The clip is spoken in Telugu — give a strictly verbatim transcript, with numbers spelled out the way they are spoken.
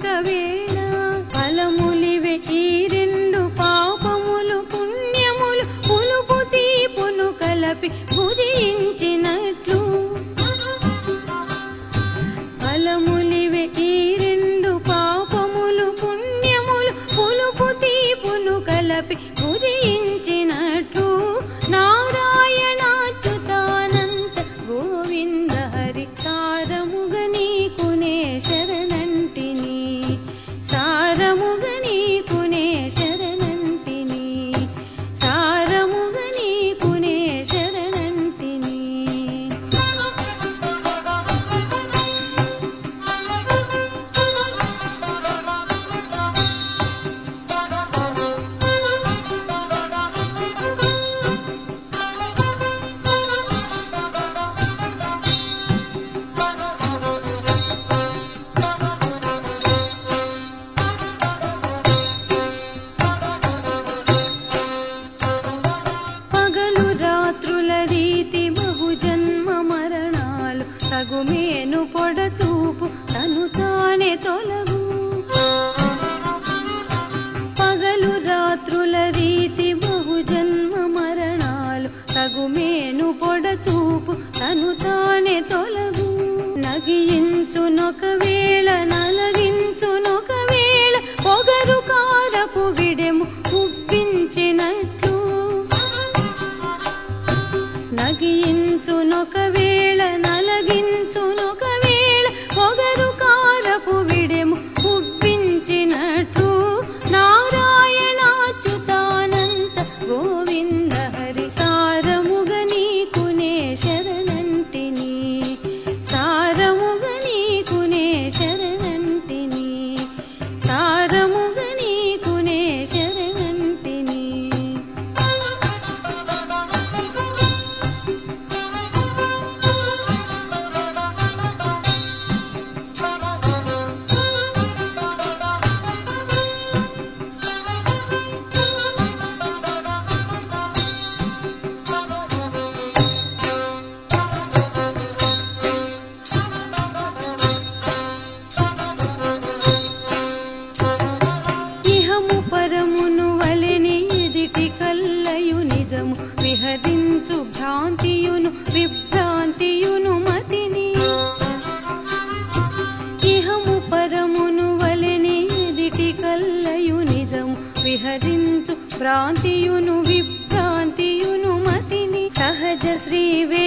వేళ ఫలములివే ఈ రెండు పాపములు పుణ్యములు పులుపు తీపును కలపి భుజించినట్లు ఫలములివే ఈ రెండు పాపములు పుణ్యములు పులుపు తీపును కలపి భుజించినట్లు నారాయణాచ్యుతానంత గోవింద హరి సారముగ నీకునే శరణంటిని సారముగ నీకునే శరణంటిని సారముగ నీకునే శరణంటిని పగలు రాత్రుల రీతి బహుజన్మ మరణాలు తగుమేను పొడచూపు తను తానే తొలగు పగలు రాత్రుల రీతి బహుజన్మ మరణాలు తగుమేను పొడచూపు తను తానే తొలగు నగియించునొకవేళ నలగించునొకవేళ పొగరు కారపు విడెము ఉబ్బించినట్లు నగియించునొకవేళ నలగించునొకవేళ పొగరు కారపు విడెము ఉబ్బించినట్లు నారాయణాచ్యుతానంత గోవింద హరి సారముగ నీకునే శరణంటిని సారముగ నీకునే శరణంటిని సారముగ నీకునే శరణంటిని ఇహము పరమును వలెని ఎదిటి కల్లయు నిజము విహరించు భ్రాంతియును విభ్రాంతియును మతిని ఇహము పరమును వలెని ఎదిటి కల్లయు నిజము విహరించు భ్రాంతియును విభ్రాంతియును మతిని సహజ శ్రీ